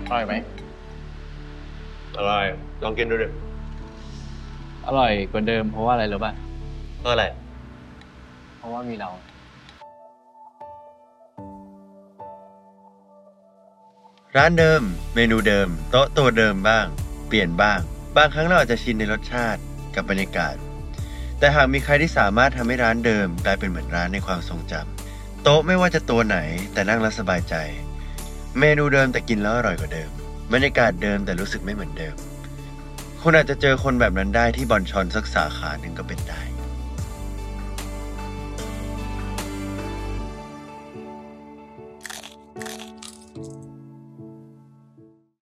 อร่อยไหมอร่อยลองกินดูดิอร่อยกว่าเดิมเพราะว่าอะไรรู้ป่ะเพราะอะไรเพราะว่ามีเราร้านเดิมเมนูเดิมโต๊ะตัวเดิมบ้างเปลี่ยนบ้างบางครั้งเราอาจจะชินในรสชาติกับบรรยากาศแต่หากมีใครที่สามารถทำให้ร้านเดิมกลายเป็นเหมือนร้านในความทรงจำโต๊ะไม่ว่าจะตัวไหนแต่นั่งแล้วสบายใจเมนูเดิมแต่กินแล้วอร่อยกว่าเดิมบรรยากาศเดิมแต่รู้สึกไม่เหมือนเดิมคุณอาจจะเจอคนแบบนั้นได้ที่บอนชอนสักสาขาหนึ่งก็เป็นได้